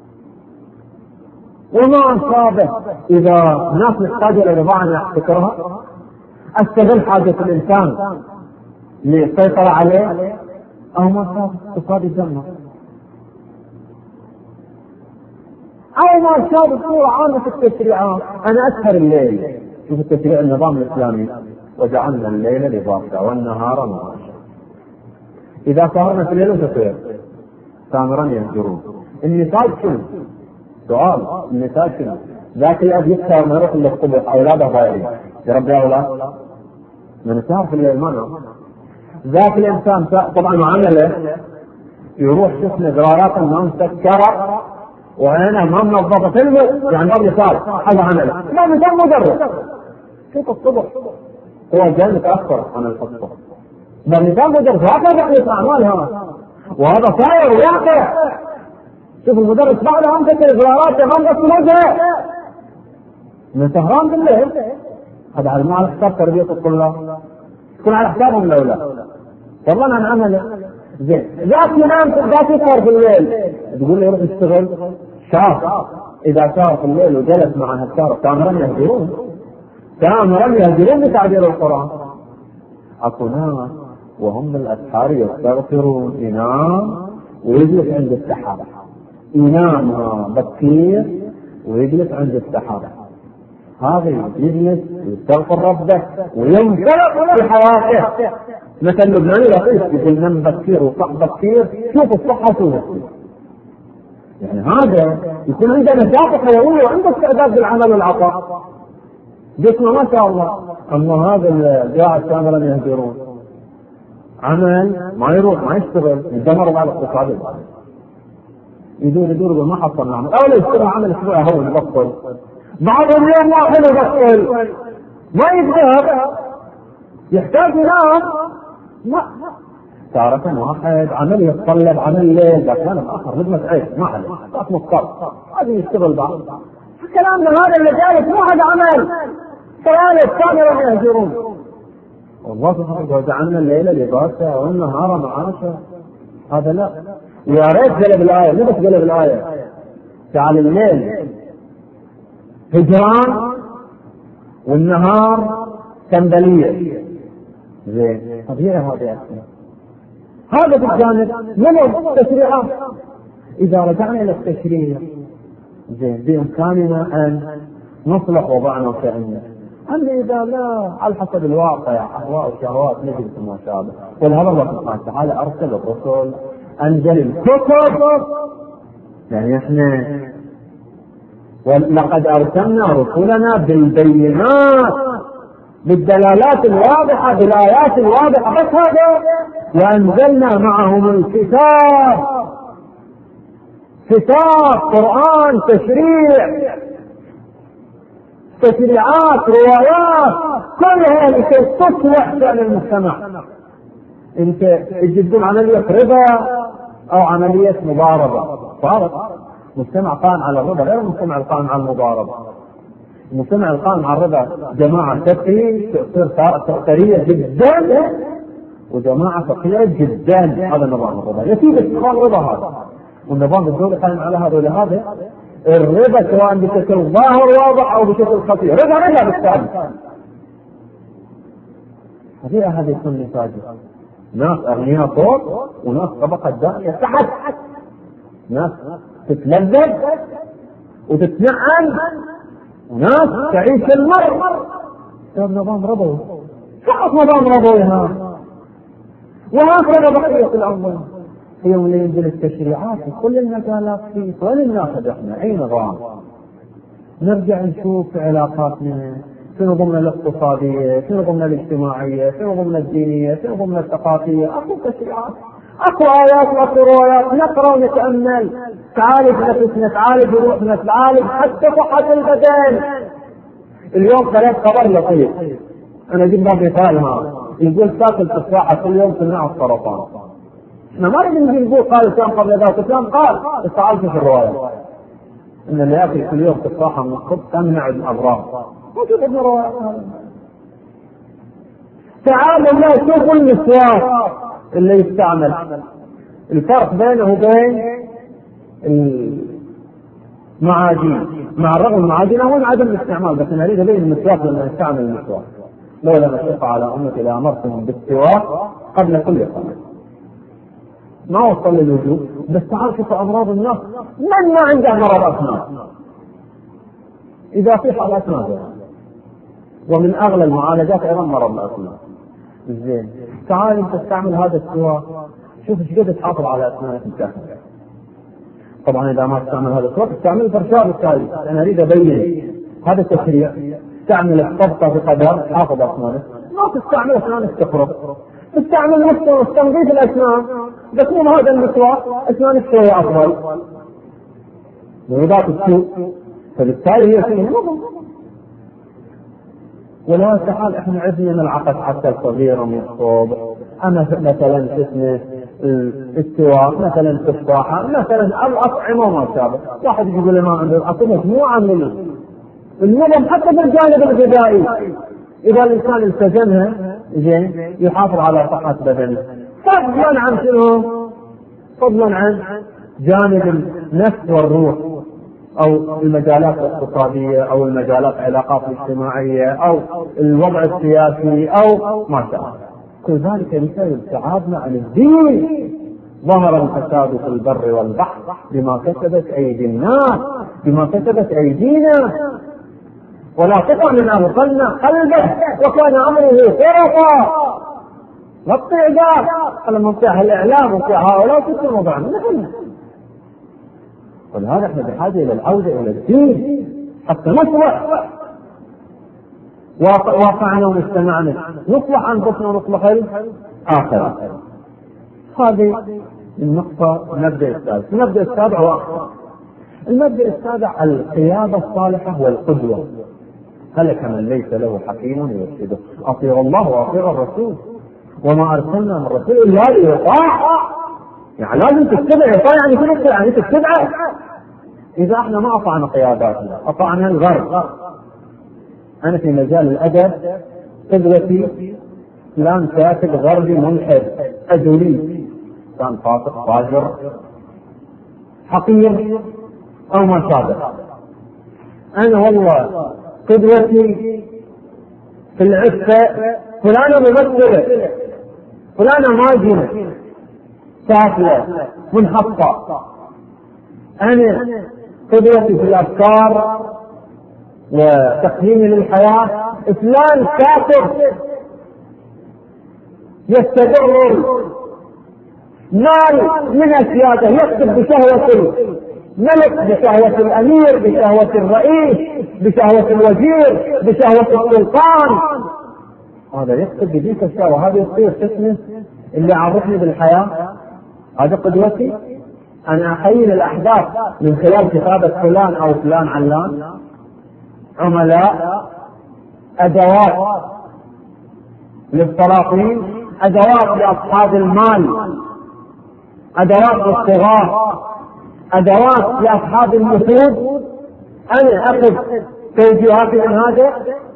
وما أصابه إذا ناس محتاجة لرضاعة يحتكرها، استغل حاجة الإنسان للسيطرة عليه، أو ما صار اقتصاد الجنة، أو ما صار بصورة عامة في التشريعات. أنا أسهر الليل، شوف التشريع النظام الإسلامي، وجعلنا الليل لباسا والنهار معاشا. إذا سهرنا في الليل وتصير سامرا يهجرون. النتاج شنو؟ سؤال، النتاج شنو؟ ذاك الأب يسهر ما يروح إلا الصبح، أولاده ضايعين، يربي أولاد من سهر في الليل ما نام. ذاك الإنسان طبعا عمله يروح شوف نزراراته ما مسكرة وعينه ما منظفة تلمس، يعني ما يصار هذا عمله، ما مثال مجرد. شوف الصبح هو جاي متأخر عن الفطور، ما مثال مجرد، هكذا بقية أعمالها، وهذا صاير واقع. شوف المدرس بعده هم كتر إغراراته ما نقص وجهه من سهران بالليل. هذا على ما على حساب تربية الطلاب، تكون على حسابهم لولا والله عن عمله. زين ذاك ينام ذاك يسهر في الليل، تقول له يروح يشتغل شاف. إذا سهر في الليل وجلس مع هالسهر سامرا يهجرون، سامرا يهجرون بتعبير القرآن. أكو ناس وهم بالأسحار يستغفرون، ينام ويجلس عند السحر، ينام بكير ويجلس عند السحر. هذا يجلس ويستغفر ربه وينطلق في حياته. مثل لبناني لطيف يقول نم بكير وصح بكير، شوف الصحة شو. يعني هذا يكون عنده نشاط حيوية وعنده استعداد للعمل والعطاء، جسمه ما شاء الله. أما هذا اللي قاعد سامرا يهجرون، عمل ما يروح ما يشتغل، يدمر على الاقتصاد، يدور ما حصل نعمل، أو يشتغل عمل أسبوع هو يبطل، بعد اليوم واحد يبطل ما يقدر، يحتاج ينام. ما تارة واحد عمل يتطلب عمل ليل، بس أنا متأخر لازم تعيش ما عليه، بس مضطر هذا يشتغل بعض. كلامنا هذا اللي جالس مو هذا عمل، ثالث سامرا يهجرون. والله سبحانه وجعلنا الليل لباسا والنهار معاشا. هذا لا، ويا ريت قلب الآية، مو بس قلب الآية، جعل الليل هجران والنهار تنبلية. زين طبيعي هذا هذا بالجانب من التشريعات. إذا رجعنا إلى التشريع زين بإمكاننا أن نصلح وضعنا كأنه. أما إذا لا، على حسب الواقع أهواء وشهوات نجد ما شابه. ولهذا الله سبحانه وتعالى أرسل الرسل، أنزل الكتب. يعني إحنا ولقد أرسلنا رسلنا بالبينات، بالدلالات الواضحة، بالآيات الواضحة، بس هذا وأنزلنا معهم الكتاب، كتاب قرآن، تشريعات، روايات، كلها لكي تصلح شأن المجتمع. انت تجدون عملية ربا او عملية مضاربة، فارق. مجتمع قائم على الربا غير المجتمع القائم على المضاربة. المجتمع القائم على الربا جماعة ثرية جدا وجماعة فقيرة جدا. هذا نظام الربا، يفيد استقرار الربا هذا، والنظام الدولي قائم على هذا ولهذا. الربا سواء بشكل ظاهر واضح او بشكل خفي، ربا بالتالي. هذه يكون نتاجه ناس اغنياء فوق وناس طبقة دائية تحت، ناس تتلذذ وتتنعم وناس تعيش المر. هذا نظام ربوي، فقط نظام ربوي هذا. وهكذا بقية الأمور. يوم اللي ينزل التشريعات في كل المجالات فيه، وين ناخذ احنا اي نظام؟ نرجع نشوف علاقاتنا في نظمنا الاقتصادية، في نظمنا الاجتماعية، في نظمنا الدينية، في نظمنا الثقافية. اكو تشريعات اكو ايات واكو روايات نقرا ونتامل، تعالج نفسنا، تعالج روحنا، تعالج حتى صحة البدن. اليوم قرأت خبر لطيف، انا اجيب لك مثال هذا، يقول تاكل تفاحة كل يوم تمنع السرطان. احنا ما نجي نقول قال كان قبل ذلك كان قال، بس تعالج في الرواية ان اللي ياكل كل يوم تفاحة من الخبز تمنع الامراض. موجود ابن رواية. تعالوا لا شوفوا المسواك اللي يستعمل، الفرق بينه وبين المعاجين، مع الرغم المعاجين هو عدم الاستعمال، بس نريد بين المسواك لما نستعمل المسواك. لولا مشقة على أمتي لأمرتهم بالسواك قبل كل صلاة. ما وصل للوجوب، بس تعال شوف أمراض الناس، من ما عنده مرض أسنان إذا في حالات نادرة، ومن أغلى المعالجات أيضا مرض الأسنان. زين، تعال أنت تستعمل هذا السواك، شوف ايش قد تحافظ على أسنانك الداخل. طبعا إذا ما تستعمل هذا السواك استعمل فرشاة بالتالي. أنا أريد أبين هذا التشريع، تعمل الطبقة بقدر تحافظ أسنانك، ما تستعمل أسنانك تخرب، تستعمل نفسه تنظيف الأسنان، بس مو هذا المسواك أسنانك شوية أفضل وذاك السوء، فبالتالي هي فيه نظم. ولا تعال احنا عزنا العقد حتى الصغير من الصوب، انا مثلا اسمه السواك، مثلا التفاحة، مثلا الأطعمة وما شابه. واحد يقول ما عنده الأطعمة مجموعة من النظم حتى بالجانب الغذائي، إذا الإنسان التزمها زين يحافظ على صحة بدنه. فضلا عن شنو؟ فضلا عن جانب النفس والروح، أو المجالات الاقتصادية، أو المجالات العلاقات الاجتماعية، أو الوضع السياسي، أو ما شاء الله. كل ذلك بسبب ابتعادنا عن الدين. ظهر الفساد في البر والبحر بما كسبت أيدي الناس، بما كسبت أيدينا. ولا تطع من أغفلنا قلبه وكان أمره فرطا. لا تطيع ذاك على منطقة الإعلام وفي هؤلاء تكون وضعنا نحن. ولهذا احنا بحاجة إلى العودة إلى الدين حتى نصلح واقعنا ومجتمعنا، نصلح أنفسنا ونصلح الآخرة. هذه النقطة. المبدأ الثالث. المبدأ السابع وآخر. المبدأ السابع القيادة الصالحة والقدوة. هلك من ليس له حكيم يرشده. أطيعوا الله وأطيعوا الرسول وما أرسلنا من رسول إلا ليطاع. يعني لازم تتبع. يطاع يعني شنو؟ يعني تتبعه. إذا احنا ما أطعنا قياداتنا، أطعنا الغرب. أنا في مجال الأدب قدوتي فلان كاتب غربي ملحد أجولي، كان فاسق فاجر حقير أو ما شابه. أنا والله قدوتي في العفة فلانة ممثلة، فلانة ماجنة سافلة منحطة. أنا قدوتي في الأفكار وتقييمي للحياة فلان كاتب يستدر مال من السيادة، يكتب بشهوة الملك، بشهوة الأمير، بشهوة الرئيس، بشهوة الوزير، بشهوة السلطان. هذا يكتب بذيك الشهوة. هذا يصير فتنة اللي عرفني بالحياة. هذا قدوتي. أنا أحيل الأحداث من خلال كتابة فلان أو فلان علان، عملاء، أدوات للسلاطين، أدوات لأصحاب المال، أدوات للصغار، أدوات لأصحاب النفوذ. أنا أخذ توجيهاتي من هذا.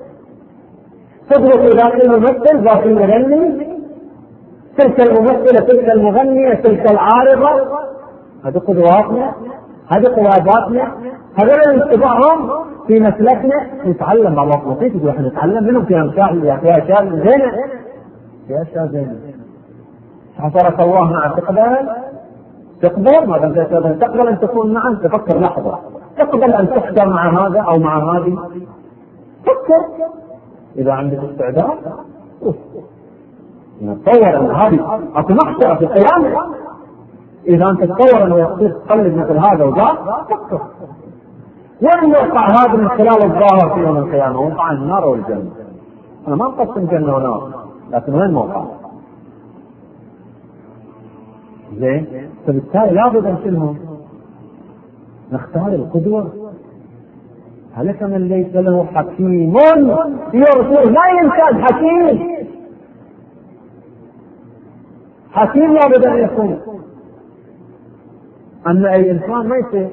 تدرك ذاك الممثل، ذاك المغني، تلك الممثلة، تلك المغنية، تلك العارضة. هذه قدواتنا، هذه قياداتنا، هذول نتبعهم في مسلكنا. نتعلم بعض الوقت يقول احنا نتعلم منهم في أشياء زينة، في أشياء زينة. حصرك الله معك تقبل ما دام تقبل أن تكون معه. تفكر لحظة، تقبل أن تحضر مع هذا أو مع هذه. فكر إذا عندك استعداد. نتصور أن هذه أكو محشرة في القيامة. إذا أنت تتصور أنه يصير تقلد مثل هذا وذاك، فكر. وين يوقع هذا من خلال الظاهر في يوم القيامة؟ وقع النار والجنة. أنا ما نقسم جنة ونار، لكن وين موقع؟ زين، فبالتالي لابد نشيلهم، نختار القدوة. هلك من ليس له حكيم يرشد، ما ينسى حكيم. حكيم لابد أن يكون، أن أي إنسان ما يصير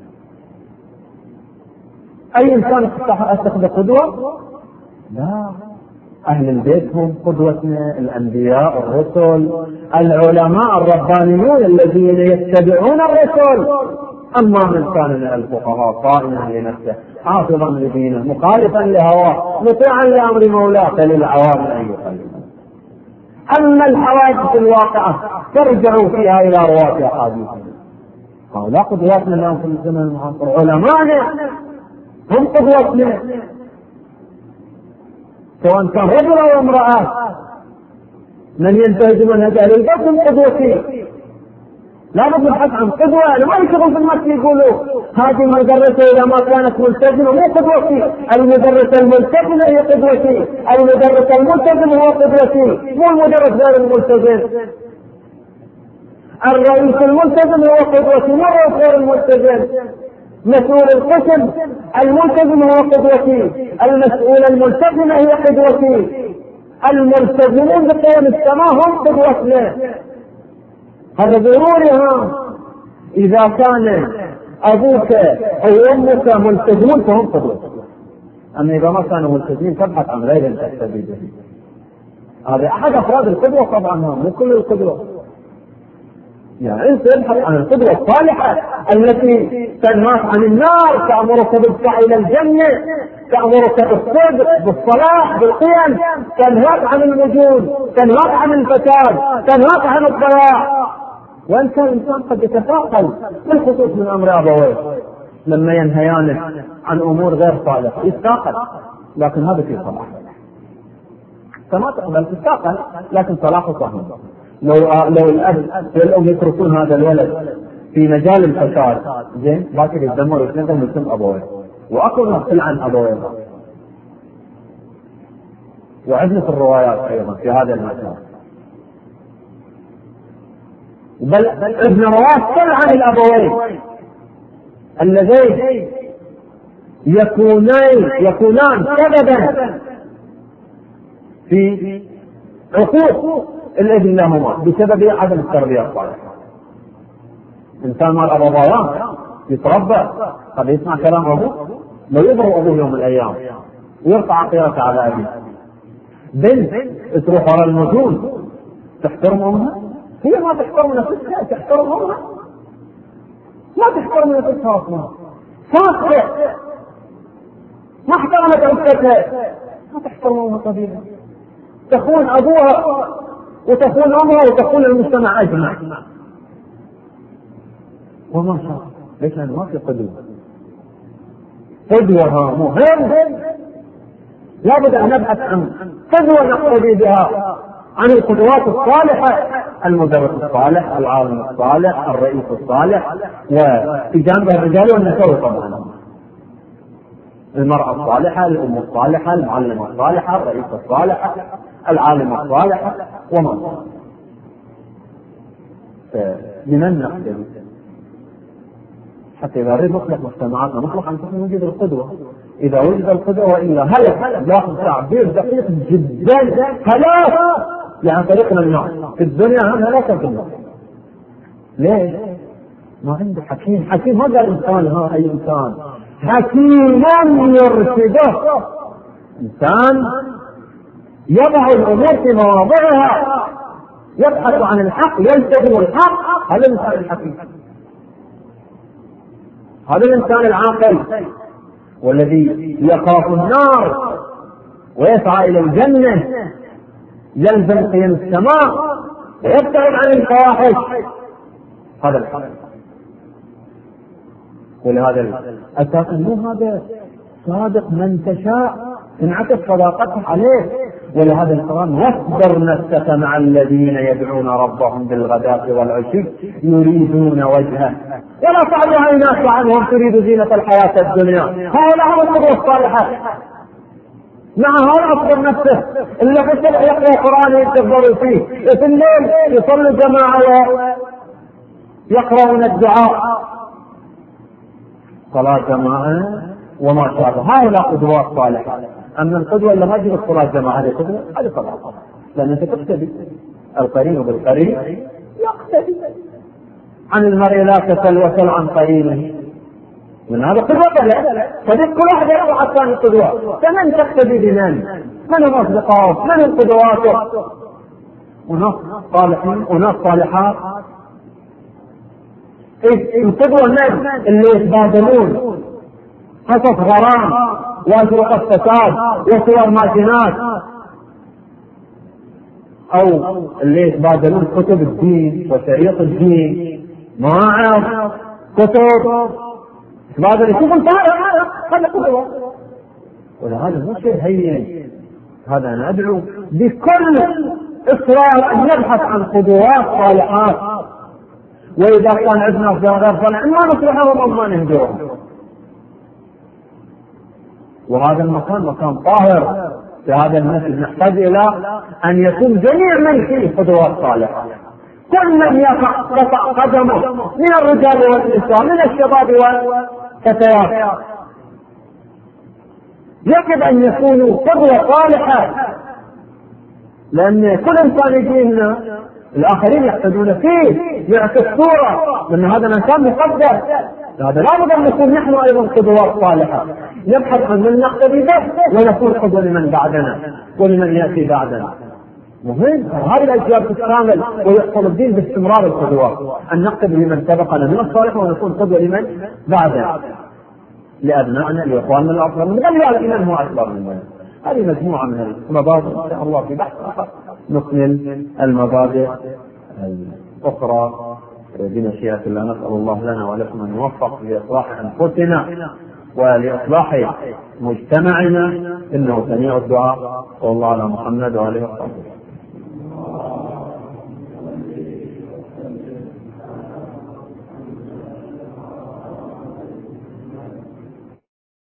أي إنسان أتخذ قدوة؟ لا، أهل البيت هم قدوتنا، الأنبياء، الرسل، العلماء الربانيون الذين يتبعون الرسل. أما من كان من الفقهاء قائما لنفسه حافظا لدينه مخالفا لهواه مطيعا لأمر مولاه فللعوام أن يخالفه. أما الحوادث الواقعة ترجعوا فيها إلى رواة أحاديثهم. هؤلاء قدواتنا الآن في الزمن المعاصر، علماءنا هم قدوتنا، سواء كان رجل أو امرأة. من ينتهج منهج أهل البيت هم قدوتي. لا بد نبحث عن قدوة. يعني ما يشتغل في المسجد يقولوا هذه المدرسة إذا ما كانت ملتزمة مو قدوتي، المدرسة الملتزمة هي قدوتي، المدرس الملتزم هو قدوتي، مو المدرس غير الملتزم. الرئيس الملتزم هو قدوتي، مو الرئيس غير الملتزم. مسؤول القسم الملتزم هو قدوتي، المسؤول الملتزمة هي قدوتي، الملتزمون بقيم السماء هم قدوتنا. هذا ضروري. إذا كان أبوك أو أمك ملتزمون فهم قدوتك، أما إذا ما كانوا ملتزمين تبحث عن غير تقتدي به. هذا أحد أفراد القدوة طبعا، مو كل القدوة. يعني أنت ابحث عن القدوة الصالحة التي تنهاك عن النار، تأمرك بالسعي إلى الجنة، تأمرك بالصدق بالصلاح بالقيم، تنهاك عن الوجود، تنهاك عن الفساد، تنهاك عن الضياع. وإن كان الإنسان قد يتفاقل بالخصوص من أمر أبويه لما ينهيانه عن أمور غير صالحة يتفاقل، لكن هذا في صلاح. فما تقبل تتفاقل لكن صلاحه صحيح. لو الأب والأم يتركون هذا الولد في مجال الفساد زين باكر يتدمر ويتنقل ويتم أبويه، وأكثر نقل عن أبويه. وعندنا في الروايات أيضا في هذا المكان، بل ابن رواة كل عن الأبوين اللذين يكونان سببا في عقوق الابن لهما بسبب عدم التربية الصالحة. إنسان مال أبوه يتربى قد يسمع كلام أبوه، لو يضرب أبوه يوم من الأيام ويرفع عقيرته على أبيه. بنت تروح على المجون تحترم أمها، هي ما تحترم نفسها، تحترم أمها، ما تحترم نفسها أصلا، فاسقة ما احترمت أنفسها، ما تحترم أمها طبيعي، تخون أبوها وتخون أمها وتخون المجتمع أجمع. وما شاء ليش أنا ما في قدوة. قدوة مهم، لابد أن نبحث عن قدوة نقتدي بها، عن القدوات الصالحة، المدرس الصالح، العالم الصالح، الرئيس الصالح، وفي جانب الرجال والنساء طبعا المرأة الصالحة، الأم الصالحة، المعلمة الصالحة، الرئيس الصالحة، العالم الصالحة، وما لمن نقتدي حتى إذا نريد نخلق مجتمعاتنا نخلق عن طريق وجود القدوة. إذا وجد القدوة وإلا هلك. لاحظ تعبير دقيق جدا، هلاك يعني طريقنا الناس في الدنيا هم هلاكا في الناس. ليش؟ ما عنده حكيم. حكيم ما قال إنسان أي إنسان، حكيم يرشده، إنسان يضع الأمور في مواضعها، يبحث عن الحق، يلتزم الحق. هذا الإنسان الحكيم، هذا الإنسان العاقل، والذي يخاف النار ويسعى إلى الجنة، يلزم قيم السماء ويبتعد عن الفواحش. هذا الحق. ولهذا أساس مو هذا صادق من تشاء انعكس صداقته عليه. ولهذا القرآن واصبر نفسك مع الذين يدعون ربهم بالغداة والعشي يريدون وجهه ولا تعد عيناك عنهم تريد زينة الحياة الدنيا. هؤلاء هم القدوة الصالحة. مع هؤلاء اصبر نفسك. اللي يقرأ قرآن يتدبر فيه، في الليل يصلي جماعة يقرؤون الدعاء، صلاة جماعة وما شابه، هؤلاء قدوات صالحة. أما القدوة اللي ما تجيب الصلاة جماعة هذه قدوة، هذه صلاة، لأن أنت تقتدي، القرين بالقرين يقتدي. عن المرء لا تسل وسل عن قرينه، من هذا قدوة له، فديك كل واحد يروح الثاني قدوة، فمن تقتدي بمن؟ من هم أصدقائه؟ من هم قدواته؟ وناس صالحين وناس صالحات. القدوة الناس اللي يتبادلون قصص غرام وأسرق الفساد وصور ماكينات، أو اللي يتبادلون كتب الدين وشريط الدين، مواعظ، كتب تبادل، يشوفون هذا قدوة. ولهذا مو شيء هين، هذا أنا أدعو بكل إصرار أن نبحث عن قدوات صالحات، وإذا كان عندنا غير صالح ما نصلحهم وما نهجرهم. وهذا المكان مكان طاهر، في هذا المسجد نحتاج إلى أن يكون جميع من فيه قدوات صالحة، كل من يقطع قدمه من الرجال والنساء، من الشباب والفتيات، يجب أن يكونوا قدوة صالحة، لأن كل إنسان يجي هنا الآخرين يقتدون فيه، يعطي الصورة لأن هذا الإنسان مقدر. هذا لا بد أن نكون نحن أيضا قدوات صالحة، نبحث عن من نقتدي به ونكون قدوة لمن بعدنا ولمن يأتي بعدنا. مهم هذه الأشياء تتكامل ويحصل الدين باستمرار القدوات، أن نقتدي بمن سبقنا من الصالح ونكون قدوة لمن بعدنا، لأبنائنا لإخواننا الأكبر من غير من هو أكبر مننا. هذه مجموعة من المبادئ، إن شاء الله في بحث آخر نكمل المبادئ الأخرى بمشيئة الله. نسأل الله لنا ولكم أن نوفق لإصلاح أنفسنا ولإصلاح مجتمعنا، إنه سميع الدعاء. والله على محمد وآله وصحبه.